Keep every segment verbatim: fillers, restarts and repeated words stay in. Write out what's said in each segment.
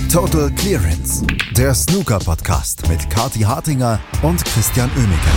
Total Clearance, der Snooker-Podcast mit Kathi Hartinger und Christian Oemeke.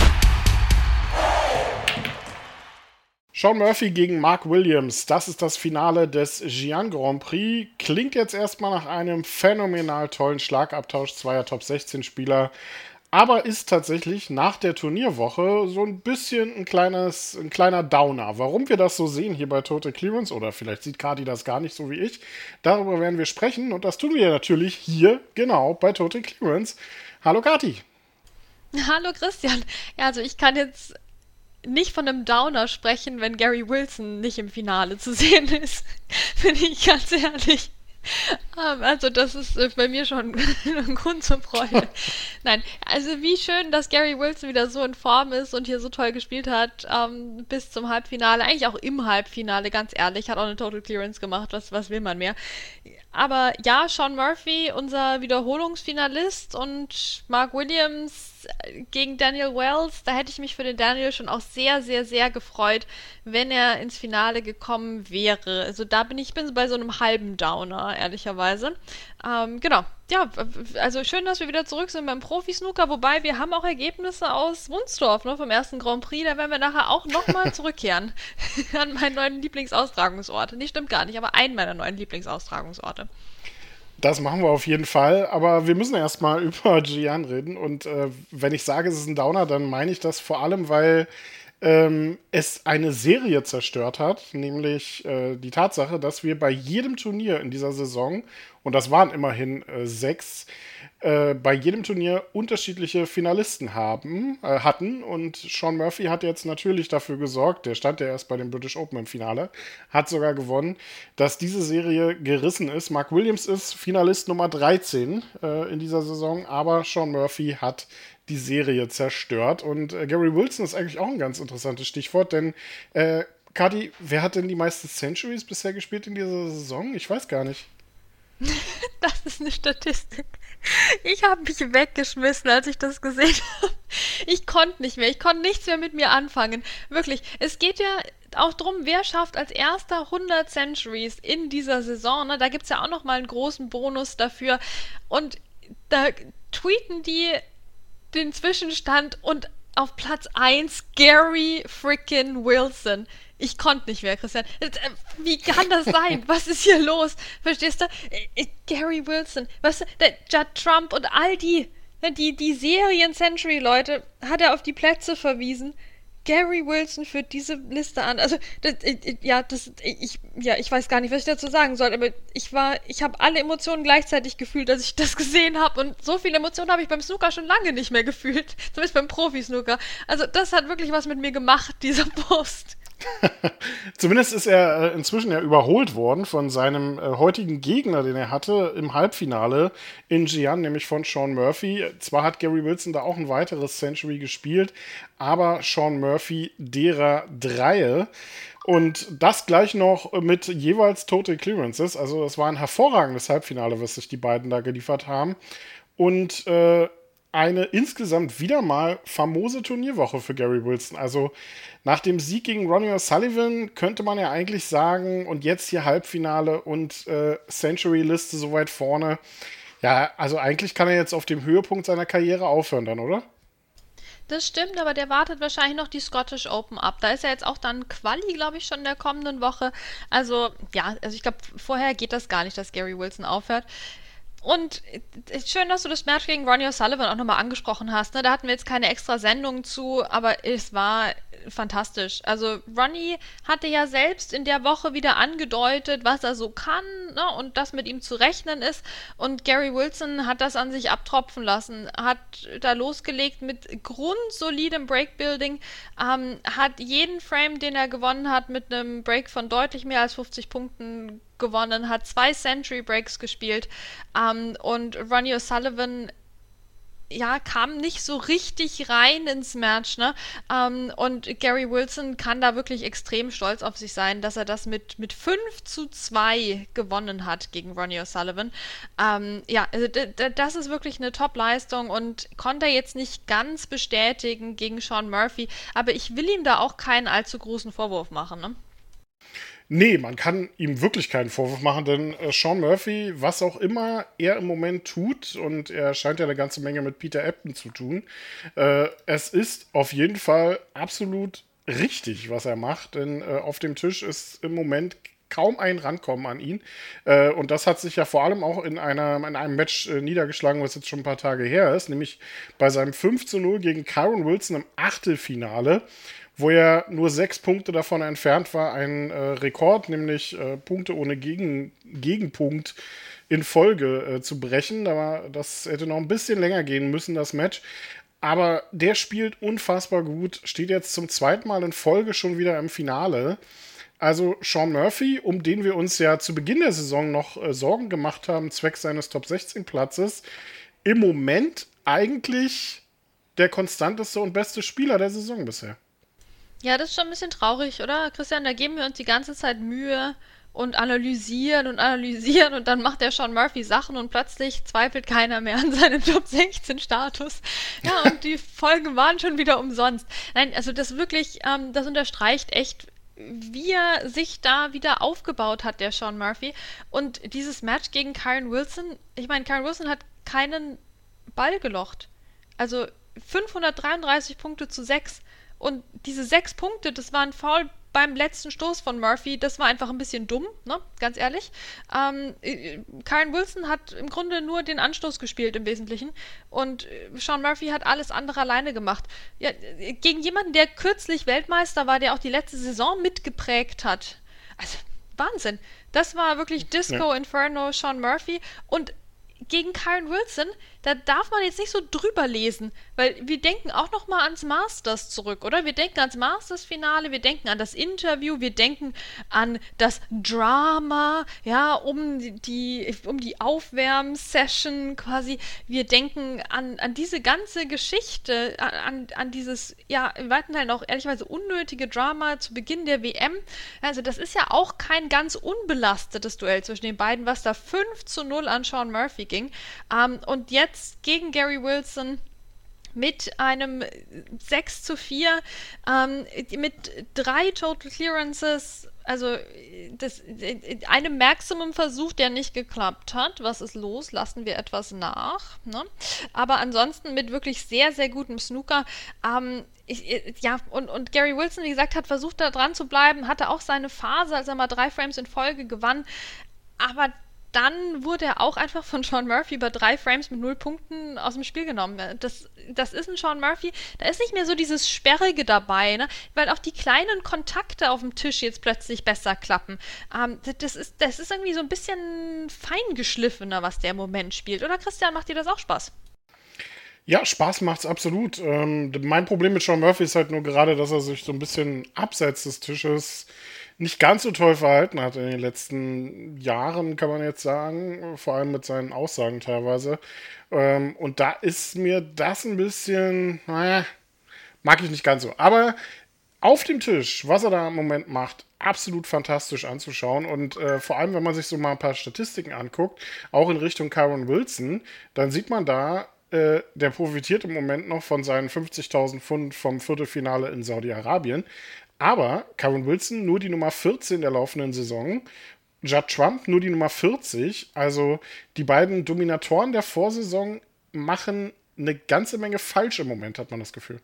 Shaun Murphy gegen Mark Williams, das ist das Finale des Xi'an Grand Prix. Klingt jetzt erstmal nach einem phänomenal tollen Schlagabtausch zweier Top sechzehn Spieler, aber ist tatsächlich nach der Turnierwoche so ein bisschen ein, kleines, ein kleiner Downer. Warum wir das so sehen hier bei Total Clearance, oder vielleicht sieht Kathi das gar nicht so wie ich, darüber werden wir sprechen und das tun wir natürlich hier, genau, bei Total Clearance. Hallo Kathi. Hallo Christian. Ja, also ich kann jetzt nicht von einem Downer sprechen, wenn Gary Wilson nicht im Finale zu sehen ist. Bin ich ganz ehrlich. Um, also das ist äh, bei mir schon ein Grund zur Freude. Nein, also wie schön, dass Gary Wilson wieder so in Form ist und hier so toll gespielt hat, ähm, bis zum Halbfinale, eigentlich auch im Halbfinale, ganz ehrlich, hat auch eine Total Clearance gemacht, was, was will man mehr. Aber ja, Shaun Murphy, unser Wiederholungsfinalist, und Mark Williams gegen Daniel Wells, da hätte ich mich für den Daniel schon auch sehr, sehr, sehr gefreut, wenn er ins Finale gekommen wäre. Also da bin ich bin bei so einem halben Downer, ehrlicherweise. Ähm, genau, ja, also schön, dass wir wieder zurück sind beim Profi-Snooker, wobei wir haben auch Ergebnisse aus Wunstorf, ne, vom ersten Grand Prix, da werden wir nachher auch nochmal zurückkehren an meinen neuen Lieblingsaustragungsort. Nee, stimmt gar nicht, aber einen meiner neuen Lieblingsaustragungsorte. Das machen wir auf jeden Fall, aber wir müssen erstmal über Xi'an reden und äh, wenn ich sage, es ist ein Downer, dann meine ich das vor allem, weil ähm, es eine Serie zerstört hat, nämlich äh, die Tatsache, dass wir bei jedem Turnier in dieser Saison, und das waren immerhin äh, sechs, äh, bei jedem Turnier unterschiedliche Finalisten haben, äh, hatten, und Shaun Murphy hat jetzt natürlich dafür gesorgt, der stand ja erst bei dem British Open im Finale, hat sogar gewonnen, dass diese Serie gerissen ist. Mark Williams ist Finalist Nummer dreizehn äh, in dieser Saison, aber Shaun Murphy hat die Serie zerstört, und äh, Gary Wilson ist eigentlich auch ein ganz interessantes Stichwort, denn äh, Kathi, wer hat denn die meisten Centuries bisher gespielt in dieser Saison? Ich weiß gar nicht. Das ist eine Statistik. Ich habe mich weggeschmissen, als ich das gesehen habe. Ich konnte nicht mehr. Ich konnte nichts mehr mit mir anfangen. Wirklich. Es geht ja auch darum, wer schafft als erster hundert Centuries in dieser Saison. Ne? Da gibt es ja auch nochmal einen großen Bonus dafür. Und da tweeten die den Zwischenstand und auf Platz eins Gary frickin' Wilson. Ich konnte nicht mehr, Christian. Wie kann das sein? Was ist hier los? Verstehst du? Gary Wilson, was, der Judd Trump und all die, die, die Serien-Century-Leute hat er auf die Plätze verwiesen. Gary Wilson führt diese Liste an. Also, das, ja, das, ich, ja, ich weiß gar nicht, was ich dazu sagen soll, aber ich war, ich habe alle Emotionen gleichzeitig gefühlt, als ich das gesehen habe, und so viele Emotionen habe ich beim Snooker schon lange nicht mehr gefühlt. Zumindest beim Profi-Snooker. Also, das hat wirklich was mit mir gemacht, dieser Post. Zumindest ist er äh, inzwischen ja überholt worden von seinem äh, heutigen Gegner, den er hatte im Halbfinale in Xi'an, nämlich von Shaun Murphy. Zwar hat Gary Wilson da auch ein weiteres Century gespielt, aber Shaun Murphy derer Dreie. Und das gleich noch mit jeweils Total Clearances. Also das war ein hervorragendes Halbfinale, was sich die beiden da geliefert haben. Und äh, eine insgesamt wieder mal famose Turnierwoche für Gary Wilson. Also nach dem Sieg gegen Ronnie O'Sullivan könnte man ja eigentlich sagen, und jetzt hier Halbfinale und äh, Century-Liste so weit vorne. Ja, also eigentlich kann er jetzt auf dem Höhepunkt seiner Karriere aufhören dann, oder? Das stimmt, aber der wartet wahrscheinlich noch die Scottish Open ab. Da ist ja jetzt auch dann Quali, glaube ich, schon in der kommenden Woche. Also, ja, also ich glaube, vorher geht das gar nicht, dass Gary Wilson aufhört. Und schön, dass du das Match gegen Ronnie O'Sullivan auch nochmal angesprochen hast. Ne? Da hatten wir jetzt keine extra Sendung zu, aber es war fantastisch. Also Ronnie hatte ja selbst in der Woche wieder angedeutet, was er so kann, ne? Und dass mit ihm zu rechnen ist. Und Gary Wilson hat das an sich abtropfen lassen, hat da losgelegt mit grundsolidem Breakbuilding, ähm, hat jeden Frame, den er gewonnen hat, mit einem Break von deutlich mehr als fünfzig Punkten gewonnen, hat zwei Century Breaks gespielt, ähm, und Ronnie O'Sullivan ja, kam nicht so richtig rein ins Match, ne? Ähm, und Gary Wilson kann da wirklich extrem stolz auf sich sein, dass er das mit, mit fünf zu zwei gewonnen hat gegen Ronnie O'Sullivan. Ähm, ja, also d- d- das ist wirklich eine Top-Leistung, und konnte er jetzt nicht ganz bestätigen gegen Shaun Murphy, aber ich will ihm da auch keinen allzu großen Vorwurf machen, ne? Nee, man kann ihm wirklich keinen Vorwurf machen, denn äh, Sean Murphy, was auch immer er im Moment tut, und er scheint ja eine ganze Menge mit Peter Ebdon zu tun, äh, es ist auf jeden Fall absolut richtig, was er macht, denn äh, auf dem Tisch ist im Moment kaum ein Rankommen an ihn. Äh, und das hat sich ja vor allem auch in, einer, in einem Match äh, niedergeschlagen, was jetzt schon ein paar Tage her ist, nämlich bei seinem fünf zu null gegen Kyron Wilson im Achtelfinale, wo er nur sechs Punkte davon entfernt war, einen äh, Rekord, nämlich äh, Punkte ohne Gegen Gegenpunkt in Folge äh, zu brechen. Aber das hätte noch ein bisschen länger gehen müssen, das Match. Aber der spielt unfassbar gut, steht jetzt zum zweiten Mal in Folge schon wieder im Finale. Also Sean Murphy, um den wir uns ja zu Beginn der Saison noch äh, Sorgen gemacht haben, zwecks seines Top sechzehn Platzes, im Moment eigentlich der konstanteste und beste Spieler der Saison bisher. Ja, das ist schon ein bisschen traurig, oder? Christian, da geben wir uns die ganze Zeit Mühe und analysieren und analysieren und dann macht der Sean Murphy Sachen und plötzlich zweifelt keiner mehr an seinem Top sechzehn Status. Ja, und die Folgen waren schon wieder umsonst. Nein, also das wirklich, ähm, das unterstreicht echt, wie er sich da wieder aufgebaut hat, der Sean Murphy. Und dieses Match gegen Kyron Wilson, ich meine, Kyron Wilson hat keinen Ball gelocht. Also fünfhundertdreiunddreißig Punkte zu sechs. Und diese sechs Punkte, das war ein Foul beim letzten Stoß von Murphy, das war einfach ein bisschen dumm, ne? Ganz ehrlich. Ähm, Kyron Wilson hat im Grunde nur den Anstoß gespielt im Wesentlichen und Sean Murphy hat alles andere alleine gemacht. Ja, gegen jemanden, der kürzlich Weltmeister war, der auch die letzte Saison mitgeprägt hat. Also Wahnsinn. Das war wirklich Disco ja. Inferno Sean Murphy und gegen Kyron Wilson, da darf man jetzt nicht so drüber lesen, weil wir denken auch noch mal ans Masters zurück, oder? Wir denken ans Masters-Finale, wir denken an das Interview, wir denken an das Drama, ja, um die, um die Aufwärmsession quasi. Wir denken an, an diese ganze Geschichte, an, an dieses, ja, im weiten Teil auch ehrlicherweise unnötige Drama zu Beginn der W M. Also das ist ja auch kein ganz unbelastetes Duell zwischen den beiden, was da fünf zu null an Sean Murphy ging. Ähm, und jetzt gegen Gary Wilson mit einem sechs zu vier, ähm, mit drei Total Clearances, also das, einem Maximum-Versuch, der nicht geklappt hat. Was ist los? Lassen wir etwas nach. Ne? Aber ansonsten mit wirklich sehr, sehr gutem Snooker. Ähm, ich, ja, und, und Gary Wilson, wie gesagt, hat versucht, da dran zu bleiben, hatte auch seine Phase, als er mal drei Frames in Folge gewann. Aber dann wurde er auch einfach von Sean Murphy über drei Frames mit null Punkten aus dem Spiel genommen. Das, das ist ein Sean Murphy, da ist nicht mehr so dieses Sperrige dabei, ne? Weil auch die kleinen Kontakte auf dem Tisch jetzt plötzlich besser klappen. Ähm, das, ist, das ist irgendwie so ein bisschen feingeschliffener, was der im Moment spielt. Oder Christian, macht dir das auch Spaß? Ja, Spaß macht's absolut. Ähm, mein Problem mit Sean Murphy ist halt nur gerade, dass er sich so ein bisschen abseits des Tisches nicht ganz so toll verhalten hat in den letzten Jahren, kann man jetzt sagen, vor allem mit seinen Aussagen teilweise. Ähm, und da ist mir das ein bisschen, naja, mag ich nicht ganz so. Aber auf dem Tisch, was er da im Moment macht, absolut fantastisch anzuschauen. Und äh, vor allem, wenn man sich so mal ein paar Statistiken anguckt, auch in Richtung Kyron Wilson, dann sieht man da, äh, der profitiert im Moment noch von seinen fünfzigtausend Pfund vom Viertelfinale in Saudi-Arabien. Aber Kyron Wilson nur die Nummer vierzehn der laufenden Saison, Judd Trump nur die Nummer vierzig. Also die beiden Dominatoren der Vorsaison machen eine ganze Menge falsch im Moment, hat man das Gefühl.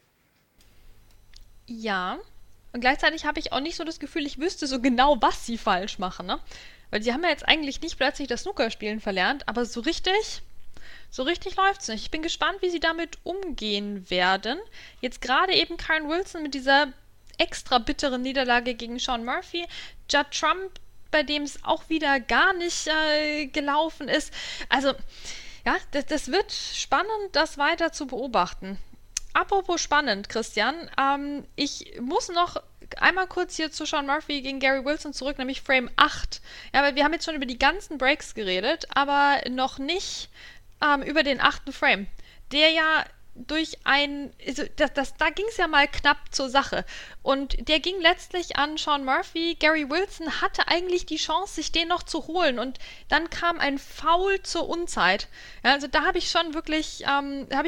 Ja, und gleichzeitig habe ich auch nicht so das Gefühl, ich wüsste so genau, was sie falsch machen, ne? Weil sie haben ja jetzt eigentlich nicht plötzlich das Snookerspielen verlernt, aber so richtig, so richtig läuft's nicht. Ich bin gespannt, wie sie damit umgehen werden. Jetzt gerade eben Kyron Wilson mit dieser extra bittere Niederlage gegen Sean Murphy. Judd Trump, bei dem es auch wieder gar nicht äh, gelaufen ist. Also, ja, das, das wird spannend, das weiter zu beobachten. Apropos spannend, Christian, ähm, ich muss noch einmal kurz hier zu Sean Murphy gegen Gary Wilson zurück, nämlich Frame acht. Ja, weil wir haben jetzt schon über die ganzen Breaks geredet, aber noch nicht ähm, über den achten Frame, der ja durch ein, also das, das, da ging es ja mal knapp zur Sache. Und der ging letztlich an Sean Murphy. Gary Wilson hatte eigentlich die Chance, sich den noch zu holen. Und dann kam ein Foul zur Unzeit. Ja, also da habe ich schon wirklich, ähm, habe ich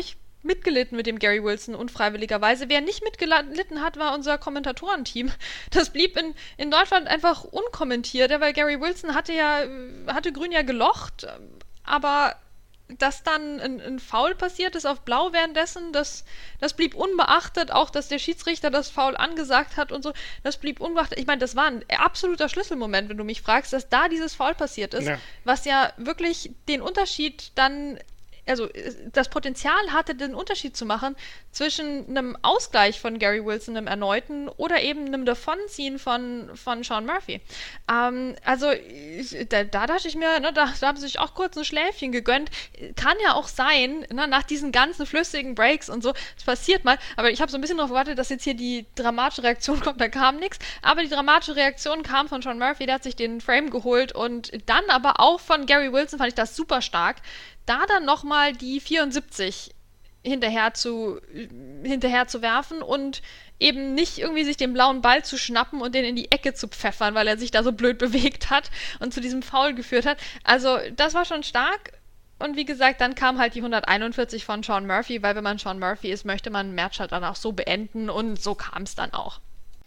mitgelitten mit dem Gary Wilson, unfreiwilligerweise. Wer nicht mitgelitten hat, war unser Kommentatorenteam. Das blieb in, in Deutschland einfach unkommentiert, weil Gary Wilson hatte ja, hatte Grün ja gelocht, aber dass dann ein, ein Foul passiert ist auf Blau währenddessen, das, das blieb unbeachtet, auch dass der Schiedsrichter das Foul angesagt hat und so, das blieb unbeachtet. Ich meine, das war ein absoluter Schlüsselmoment, wenn du mich fragst, dass da dieses Foul passiert ist, ja. Was ja wirklich den Unterschied dann, also das Potenzial hatte, den Unterschied zu machen zwischen einem Ausgleich von Gary Wilson, einem erneuten, oder eben einem Davonziehen von, von Sean Murphy. Ähm, also da, da dachte ich mir, ne, da, da haben sie sich auch kurz ein Schläfchen gegönnt. Kann ja auch sein, ne, nach diesen ganzen flüssigen Breaks und so, das passiert mal, aber ich habe so ein bisschen darauf gewartet, dass jetzt hier die dramatische Reaktion kommt, da kam nichts, aber die dramatische Reaktion kam von Sean Murphy, der hat sich den Frame geholt und dann aber auch von Gary Wilson fand ich das super stark, da dann nochmal die vierundsiebzig hinterher zu, hinterher zu werfen und eben nicht irgendwie sich den blauen Ball zu schnappen und den in die Ecke zu pfeffern, weil er sich da so blöd bewegt hat und zu diesem Foul geführt hat. Also das war schon stark. Und wie gesagt, dann kam halt die hunderteinundvierzig von Sean Murphy, weil wenn man Sean Murphy ist, möchte man ein Match halt dann auch so beenden und so kam es dann auch.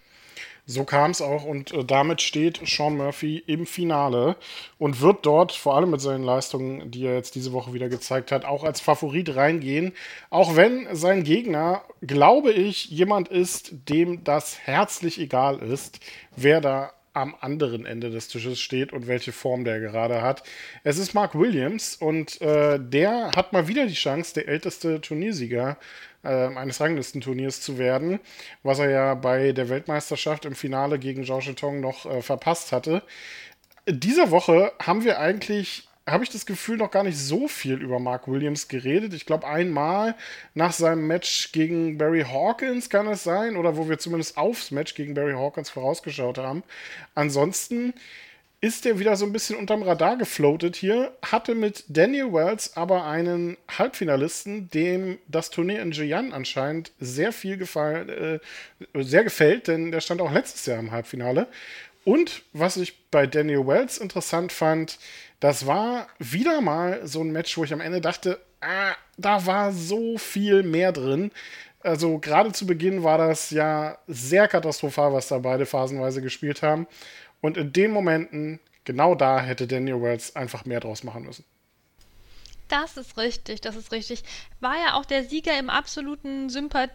So kam es auch und äh, damit steht Sean Murphy im Finale und wird dort, vor allem mit seinen Leistungen, die er jetzt diese Woche wieder gezeigt hat, auch als Favorit reingehen. Auch wenn sein Gegner, glaube ich, jemand ist, dem das herzlich egal ist, wer da am anderen Ende des Tisches steht und welche Form der gerade hat. Es ist Mark Williams und äh, der hat mal wieder die Chance, der älteste Turniersieger äh, eines Ranglistenturniers zu werden, was er ja bei der Weltmeisterschaft im Finale gegen Zhao Zhetong noch äh, verpasst hatte. Diese Woche haben wir eigentlich, habe ich das Gefühl, noch gar nicht so viel über Mark Williams geredet. Ich glaube, einmal nach seinem Match gegen Barry Hawkins kann es sein, oder wo wir zumindest aufs Match gegen Barry Hawkins vorausgeschaut haben. Ansonsten ist er wieder so ein bisschen unterm Radar gefloatet hier, hatte mit Daniel Wells aber einen Halbfinalisten, dem das Turnier in Jian anscheinend sehr viel gefallen, äh, sehr gefällt, denn der stand auch letztes Jahr im Halbfinale. Und was ich bei Daniel Wells interessant fand, das war wieder mal so ein Match, wo ich am Ende dachte, ah, da war so viel mehr drin. Also gerade zu Beginn war das ja sehr katastrophal, was da beide phasenweise gespielt haben. Und in den Momenten, genau da, hätte Daniel Wells einfach mehr draus machen müssen. Das ist richtig, das ist richtig. War ja auch der Sieger im absoluten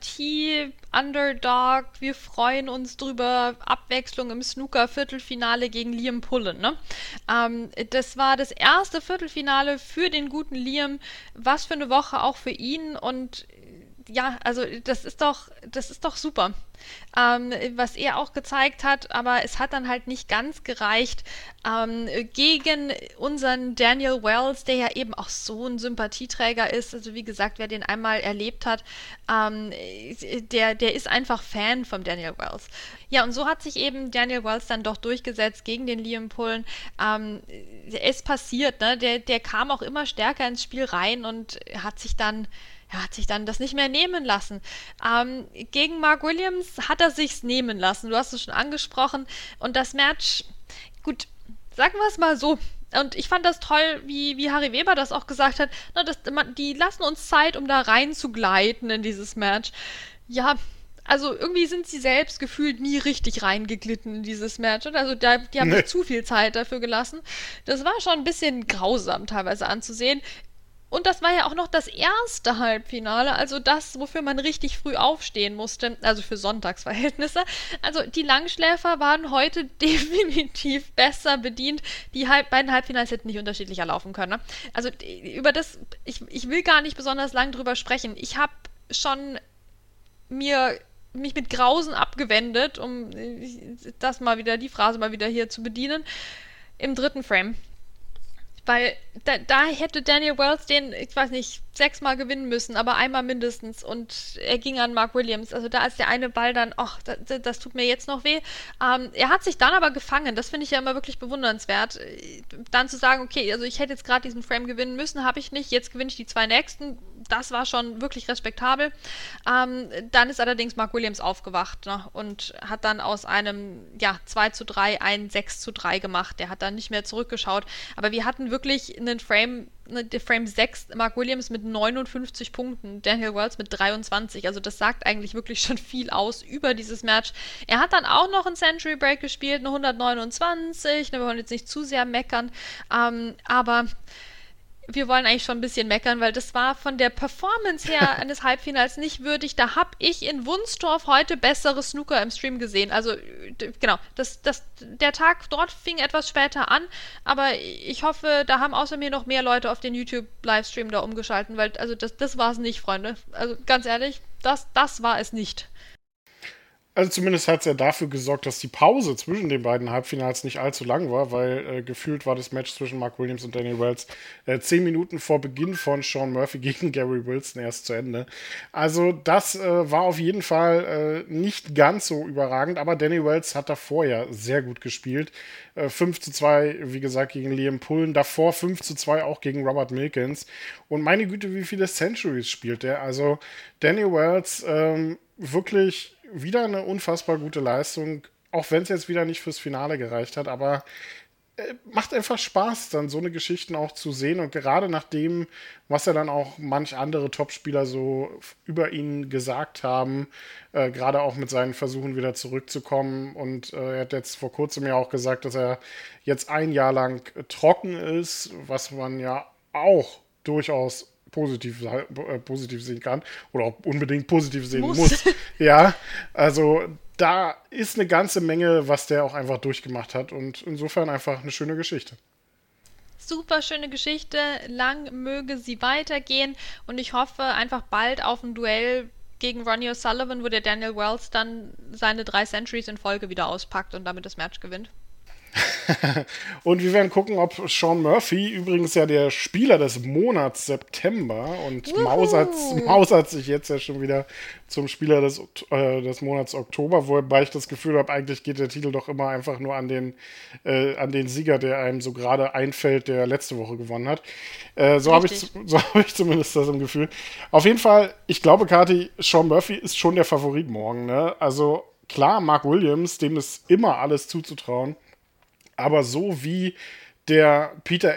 Sympathie-Underdog. Wir freuen uns drüber. Abwechslung im Snooker-Viertelfinale gegen Liam Pullen. Ne? Ähm, das war das erste Viertelfinale für den guten Liam. Was für eine Woche auch für ihn. Und ja, also das ist doch, das ist doch super, ähm, was er auch gezeigt hat, aber es hat dann halt nicht ganz gereicht ähm, gegen unseren Daniel Wells, der ja eben auch so ein Sympathieträger ist. Also wie gesagt, wer den einmal erlebt hat, ähm, der, der ist einfach Fan von Daniel Wells. Ja, und so hat sich eben Daniel Wells dann doch durchgesetzt gegen den Liam Pullen. Ähm, es passiert, ne? Der, der kam auch immer stärker ins Spiel rein und hat sich dann Er hat sich dann das nicht mehr nehmen lassen. Ähm, gegen Mark Williams hat er sich's nehmen lassen. Du hast es schon angesprochen. Und das Match, gut, sagen wir es mal so. Und ich fand das toll, wie, wie Harry Weber das auch gesagt hat. Na, das, die lassen uns Zeit, um da rein zu gleiten in dieses Match. Ja, also irgendwie sind sie selbst gefühlt nie richtig reingeglitten in dieses Match. Also da, die haben nee. sich zu viel Zeit dafür gelassen. Das war schon ein bisschen grausam teilweise anzusehen. Und das war ja auch noch das erste Halbfinale, also das, wofür man richtig früh aufstehen musste, also für Sonntagsverhältnisse. Also die Langschläfer waren heute definitiv besser bedient. Die halb, beiden Halbfinals hätten nicht unterschiedlicher laufen können. Ne? Also über das, ich, ich will gar nicht besonders lang drüber sprechen. Ich habe schon mir mich mit Grausen abgewendet, um das mal wieder, die Phrase mal wieder hier zu bedienen, im dritten Frame. Weil da, da hätte Daniel Wells den, ich weiß nicht, sechsmal gewinnen müssen, aber einmal mindestens. Und er ging an Mark Williams. Also da ist der eine Ball dann, ach, das, das tut mir jetzt noch weh. Ähm, er hat sich dann aber gefangen. Das finde ich ja immer wirklich bewundernswert. Dann zu sagen, okay, also ich hätte jetzt gerade diesen Frame gewinnen müssen, habe ich nicht. Jetzt gewinne ich die zwei nächsten. Das war schon wirklich respektabel. Ähm, dann ist allerdings Mark Williams aufgewacht, ne, und hat dann aus einem ja, zwei zu drei ein sechs zu drei gemacht. Der hat dann nicht mehr zurückgeschaut. Aber wir hatten wirklich einen Frame, ne, der Frame sechs, Mark Williams mit neunundfünfzig Punkten, Daniel Wells mit dreiundzwanzig. Also das sagt eigentlich wirklich schon viel aus über dieses Match. Er hat dann auch noch einen Century Break gespielt, eine hundertneunundzwanzig. Ne, wir wollen jetzt nicht zu sehr meckern, ähm, aber wir wollen eigentlich schon ein bisschen meckern, weil das war von der Performance her eines Halbfinals nicht würdig. Da habe ich in Wunstorf heute bessere Snooker im Stream gesehen. Also d- genau, das, das, der Tag dort fing etwas später an, aber ich hoffe, da haben außer mir noch mehr Leute auf den YouTube-Livestream da umgeschalten, weil also das, das war es nicht, Freunde. Also ganz ehrlich, das, das war es nicht. Also zumindest hat es ja dafür gesorgt, dass die Pause zwischen den beiden Halbfinals nicht allzu lang war, weil äh, gefühlt war das Match zwischen Mark Williams und Daniel Wells äh, zehn Minuten vor Beginn von Sean Murphy gegen Gary Wilson erst zu Ende. Also das äh, war auf jeden Fall äh, nicht ganz so überragend, aber Daniel Wells hat davor ja sehr gut gespielt. Äh, fünf zu zwei, wie gesagt, gegen Liam Pullen, davor fünf zu zwei auch gegen Robert Milkins. Und meine Güte, wie viele Centuries spielt der? Also Daniel Wells ähm, wirklich wieder eine unfassbar gute Leistung, auch wenn es jetzt wieder nicht fürs Finale gereicht hat, aber äh, macht einfach Spaß, dann so eine Geschichten auch zu sehen und gerade nach dem, was ja dann auch manch andere Topspieler so über ihn gesagt haben, äh, gerade auch mit seinen Versuchen wieder zurückzukommen und äh, er hat jetzt vor kurzem ja auch gesagt, dass er jetzt ein Jahr lang trocken ist, was man ja auch durchaus positiv, äh, positiv sehen kann oder auch unbedingt positiv sehen muss. muss. Ja, also da ist eine ganze Menge, was der auch einfach durchgemacht hat und insofern einfach eine schöne Geschichte. Super schöne Geschichte, lang möge sie weitergehen und ich hoffe einfach bald auf ein Duell gegen Ronnie O'Sullivan, wo der Daniel Wells dann seine drei Centuries in Folge wieder auspackt und damit das Match gewinnt. Und wir werden gucken, ob Sean Murphy, übrigens ja der Spieler des Monats September und mausert, mausert sich jetzt ja schon wieder zum Spieler des, äh, des Monats Oktober, wobei ich das Gefühl habe, eigentlich geht der Titel doch immer einfach nur an den, äh, an den Sieger, der einem so gerade einfällt, der letzte Woche gewonnen hat. Äh, so habe ich, so hab ich zumindest das im Gefühl. Auf jeden Fall, ich glaube, Kathi, Sean Murphy ist schon der Favorit morgen. Ne? Also klar, Mark Williams, dem ist immer alles zuzutrauen. Aber so wie der Peter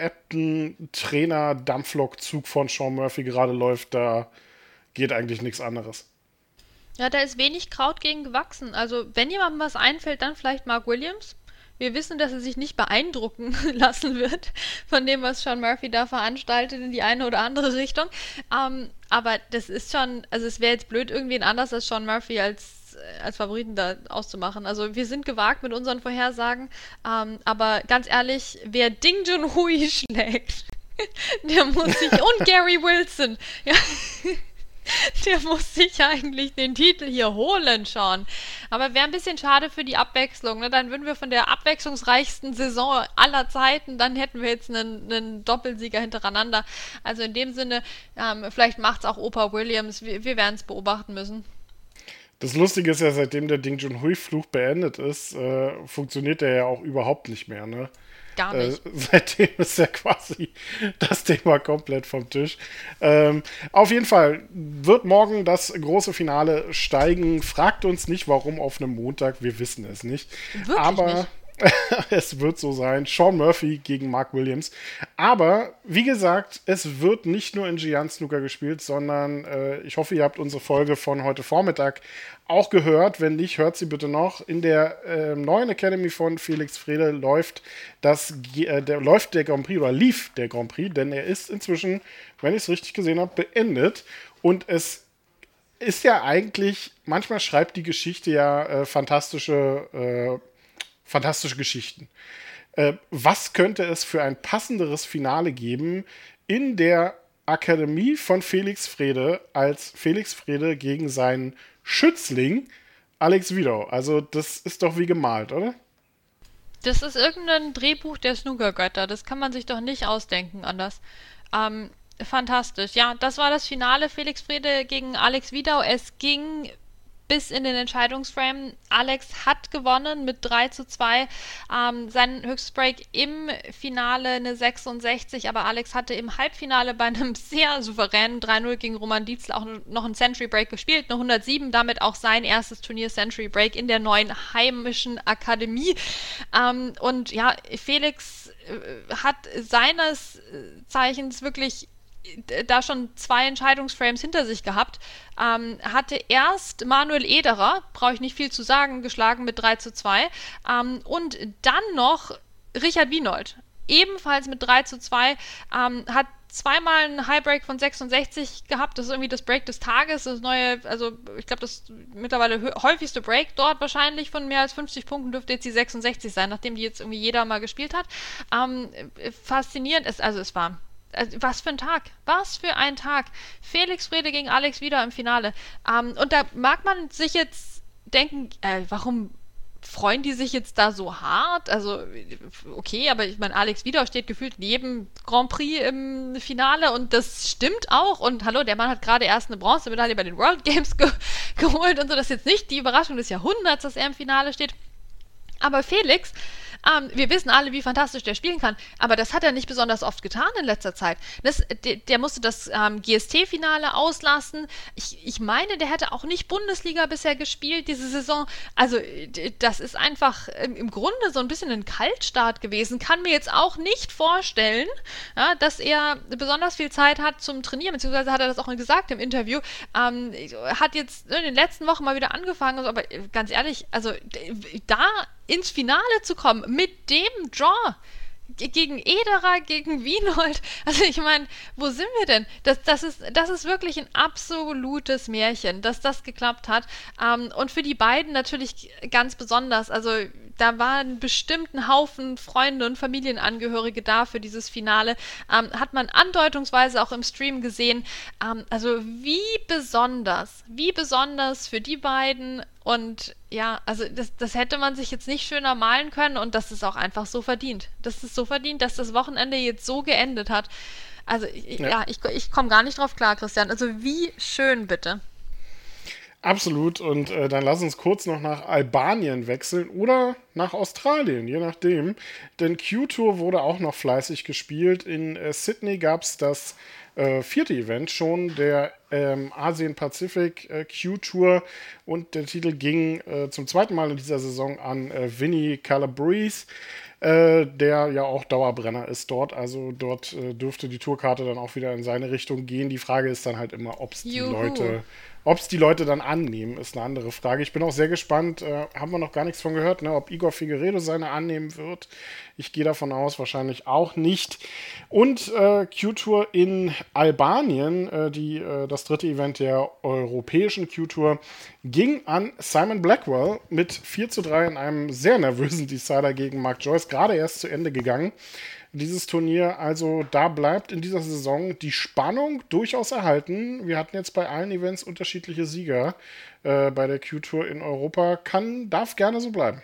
Ebdon-Trainer-Dampflokzug von Sean Murphy gerade läuft, da geht eigentlich nichts anderes. Ja, da ist wenig Kraut gegen gewachsen. Also, wenn jemandem was einfällt, dann vielleicht Mark Williams. Wir wissen, dass er sich nicht beeindrucken lassen wird von dem, was Sean Murphy da veranstaltet in die eine oder andere Richtung. Ähm, aber das ist schon, also es wäre jetzt blöd, irgendwen anders als Sean Murphy als als Favoriten da auszumachen. Also wir sind gewagt mit unseren Vorhersagen, ähm, aber ganz ehrlich, wer Ding Junhui schlägt, der muss sich, und Gary Wilson, ja, der muss sich eigentlich den Titel hier holen, Sean. Aber wäre ein bisschen schade für die Abwechslung, ne? Dann würden wir von der abwechslungsreichsten Saison aller Zeiten, dann hätten wir jetzt einen, einen Doppelsieger hintereinander. Also in dem Sinne, ähm, vielleicht macht es auch Opa Williams, wir, wir werden es beobachten müssen. Das Lustige ist ja, seitdem der Ding Junhui-Fluch beendet ist, äh, funktioniert der ja auch überhaupt nicht mehr, ne? Gar nicht. Äh, seitdem ist ja quasi das Thema komplett vom Tisch. Ähm, auf jeden Fall wird morgen das große Finale steigen. Fragt uns nicht, warum auf einem Montag, wir wissen es nicht. Wirklich Aber nicht. es wird so sein. Sean Murphy gegen Mark Williams. Aber, wie gesagt, es wird nicht nur in Giant Snooker gespielt, sondern äh, ich hoffe, ihr habt unsere Folge von heute Vormittag auch gehört. Wenn nicht, hört sie bitte noch. In der äh, neuen Academy von Felix Frede läuft, das, äh, der, läuft der Grand Prix oder lief der Grand Prix, denn er ist inzwischen, wenn ich es richtig gesehen habe, beendet. Und es ist ja eigentlich, manchmal schreibt die Geschichte ja äh, fantastische äh, Fantastische Geschichten. Äh, was könnte es für ein passenderes Finale geben in der Akademie von Felix Frede als Felix Frede gegen seinen Schützling Alex Widow? Also das ist doch wie gemalt, oder? Das ist irgendein Drehbuch der Snookergötter. Das kann man sich doch nicht ausdenken anders. Ähm, fantastisch. Ja, das war das Finale. Felix Frede gegen Alex Widow. Es ging bis in den Entscheidungsframe. Alex hat gewonnen mit drei zu zwei. Ähm, sein höchstes Break im Finale eine sechsundsechzig, aber Alex hatte im Halbfinale bei einem sehr souveränen drei null gegen Roman Dietzel auch noch einen Century Break gespielt, eine hundertsieben, damit auch sein erstes Turnier Century Break in der neuen heimischen Akademie. Ähm, und ja, Felix äh, hat seines Zeichens wirklich da schon zwei Entscheidungsframes hinter sich gehabt, ähm, hatte erst Manuel Ederer, brauche ich nicht viel zu sagen, geschlagen mit drei zu zwei, ähm, und dann noch Richard Wienold, ebenfalls mit drei zu zwei, ähm, hat zweimal einen Highbreak von sechsundsechzig gehabt, das ist irgendwie das Break des Tages, das neue, also ich glaube, das mittlerweile hö- häufigste Break dort wahrscheinlich von mehr als fünfzig Punkten dürfte jetzt die sechsundsechzig sein, nachdem die jetzt irgendwie jeder mal gespielt hat. Ähm, faszinierend ist, also es war Also was für ein Tag, was für ein Tag. Felix Frede gegen Alex wieder im Finale. Ähm, und da mag man sich jetzt denken, äh, warum freuen die sich jetzt da so hart? Also, okay, aber ich meine, Alex Wieder steht gefühlt neben Grand Prix im Finale und das stimmt auch. Und hallo, der Mann hat gerade erst eine Bronzemedaille bei den World Games ge- geholt und so. Das ist jetzt nicht die Überraschung des Jahrhunderts, dass er im Finale steht. Aber Felix, ähm, wir wissen alle, wie fantastisch der spielen kann, aber das hat er nicht besonders oft getan in letzter Zeit. Das, der, der musste das ähm, G S T-Finale auslassen. Ich, ich meine, der hätte auch nicht Bundesliga bisher gespielt diese Saison. Also das ist einfach im, im Grunde so ein bisschen ein Kaltstart gewesen. Kann mir jetzt auch nicht vorstellen, ja, dass er besonders viel Zeit hat zum Trainieren, beziehungsweise hat er das auch gesagt im Interview. Ähm, hat jetzt in den letzten Wochen mal wieder angefangen, aber ganz ehrlich, also da ins Finale zu kommen mit dem Draw gegen Ederer, gegen Wienold. Also ich meine, wo sind wir denn? Das, das, ist, das ist wirklich ein absolutes Märchen, dass das geklappt hat. Ähm, und für die beiden natürlich ganz besonders. Also da waren bestimmt ein Haufen Freunde und Familienangehörige da für dieses Finale. Ähm, hat man andeutungsweise auch im Stream gesehen. Ähm, also wie besonders, wie besonders für die beiden. Und ja, also das, das hätte man sich jetzt nicht schöner malen können und das ist auch einfach so verdient. Das ist so verdient, dass das Wochenende jetzt so geendet hat. Also ja, ja ich, ich komme gar nicht drauf klar, Christian. Also wie schön, bitte. Absolut. Und äh, dann lass uns kurz noch nach Albanien wechseln oder nach Australien, je nachdem. Denn Q-Tour wurde auch noch fleißig gespielt. In äh, Sydney gab es das äh, vierte Event schon, der ähm, Asien-Pazifik äh, Q-Tour. Und der Titel ging äh, zum zweiten Mal in dieser Saison an äh, Vinny Calabrese, äh, der ja auch Dauerbrenner ist dort. Also dort äh, dürfte die Tourkarte dann auch wieder in seine Richtung gehen. Die Frage ist dann halt immer, ob es die Juhu. Leute... Ob es die Leute dann annehmen, ist eine andere Frage. Ich bin auch sehr gespannt, äh, haben wir noch gar nichts von gehört, ne, ob Igor Figueiredo seine annehmen wird. Ich gehe davon aus, wahrscheinlich auch nicht. Und äh, Q-Tour in Albanien, äh, die, äh, das dritte Event der europäischen Q-Tour, ging an Simon Blackwell mit vier zu drei in einem sehr nervösen Decider gegen Mark Joyce, gerade erst zu Ende gegangen. Dieses Turnier, also da bleibt in dieser Saison die Spannung durchaus erhalten. Wir hatten jetzt bei allen Events unterschiedliche Sieger äh, bei der Q-Tour in Europa. Kann, darf gerne so bleiben.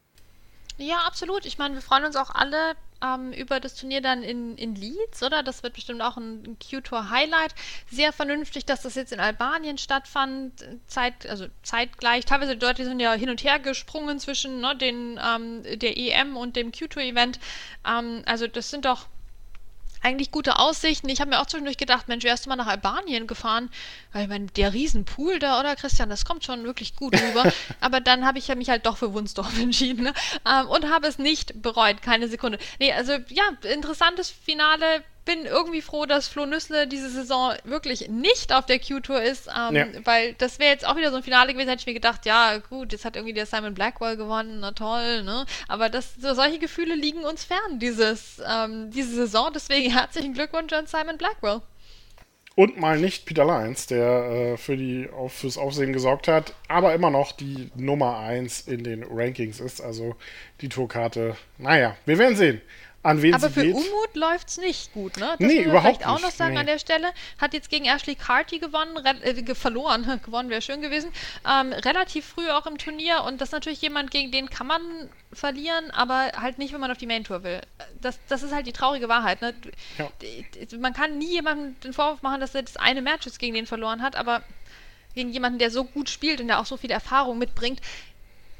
Ja, absolut. Ich meine, wir freuen uns auch alle ähm, über das Turnier dann in, in Leeds, oder? Das wird bestimmt auch ein, ein Q-Tour-Highlight. Sehr vernünftig, dass das jetzt in Albanien stattfand, Zeit, also zeitgleich. Teilweise die Leute sind ja hin und her gesprungen zwischen ne, den, ähm, der E M und dem Q-Tour-Event. Ähm, also das sind doch eigentlich gute Aussichten. Ich habe mir auch zwischendurch gedacht, Mensch, wärst du mal nach Albanien gefahren? Weil ich meine, der Riesenpool da, oder Christian, das kommt schon wirklich gut rüber. Aber dann habe ich ja mich halt doch für Wunsdorf entschieden, ne? ähm, und habe es nicht bereut, keine Sekunde. Nee, also ja, interessantes Finale. Bin irgendwie froh, dass Flo Nüssle diese Saison wirklich nicht auf der Q-Tour ist, ähm, ja. weil das wäre jetzt auch wieder so ein Finale gewesen, hätte ich mir gedacht, ja gut, jetzt hat irgendwie der Simon Blackwell gewonnen, na toll, ne? Aber das, so, solche Gefühle liegen uns fern, dieses, ähm, diese Saison, deswegen herzlichen Glückwunsch an Simon Blackwell. Und mal nicht Peter Lyons, der äh, für die, auf, fürs Aufsehen gesorgt hat, aber immer noch die Nummer eins in den Rankings ist, also die Tourkarte, naja, wir werden sehen. An wen Aber sie für geht. Umut läuft es nicht gut, ne? Das nee, müssen wir überhaupt vielleicht auch nicht. noch sagen nee. an der Stelle. Hat jetzt gegen Ashley Carty gewonnen, re- äh, verloren, gewonnen wäre schön gewesen. Ähm, relativ früh auch im Turnier und das ist natürlich jemand, gegen den kann man verlieren, aber halt nicht, wenn man auf die Main-Tour will. Das, das ist halt die traurige Wahrheit, ne? Ja. Man kann nie jemandem den Vorwurf machen, dass er das eine Match jetzt gegen den verloren hat, aber gegen jemanden, der so gut spielt und der auch so viel Erfahrung mitbringt,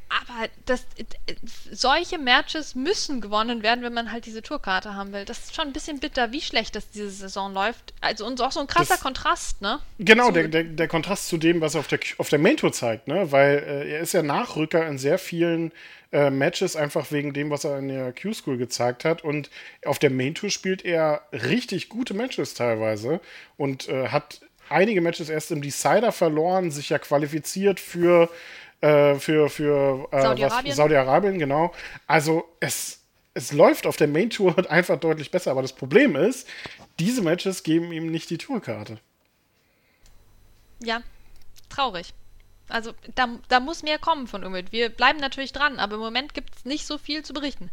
Aber das, solche Matches müssen gewonnen werden, wenn man halt diese Tourkarte haben will. Das ist schon ein bisschen bitter, wie schlecht das diese Saison läuft. Also und auch so ein krasser das, Kontrast, ne? Genau, so, der, der, der Kontrast zu dem, was er auf der, auf der Main Tour zeigt, ne? Weil äh, er ist ja Nachrücker in sehr vielen äh, Matches, einfach wegen dem, was er in der Q-School gezeigt hat. Und auf der Main Tour spielt er richtig gute Matches teilweise und äh, hat einige Matches erst im Decider verloren, sich ja qualifiziert für für, für äh, Saudi-Arabien. Was, Saudi-Arabien, genau. Also es, es läuft auf der Main Tour einfach deutlich besser, aber das Problem ist, diese Matches geben ihm nicht die Tourkarte. Ja, traurig. Also da, da muss mehr kommen von Umit. Wir bleiben natürlich dran, aber im Moment gibt es nicht so viel zu berichten.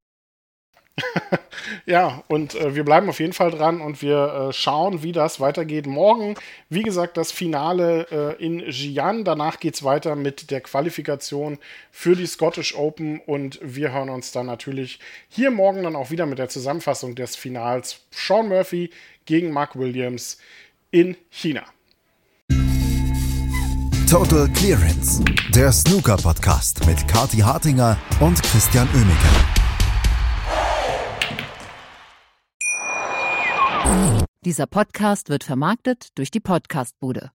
Ja, und äh, wir bleiben auf jeden Fall dran und wir äh, schauen, wie das weitergeht. Morgen, wie gesagt, das Finale äh, in Xi'an. Danach geht es weiter mit der Qualifikation für die Scottish Open und wir hören uns dann natürlich hier morgen dann auch wieder mit der Zusammenfassung des Finals Sean Murphy gegen Mark Williams in China. Total Clearance, der Snooker-Podcast mit Kathi Hartinger und Christian Oemeke. Dieser Podcast wird vermarktet durch die Podcastbude.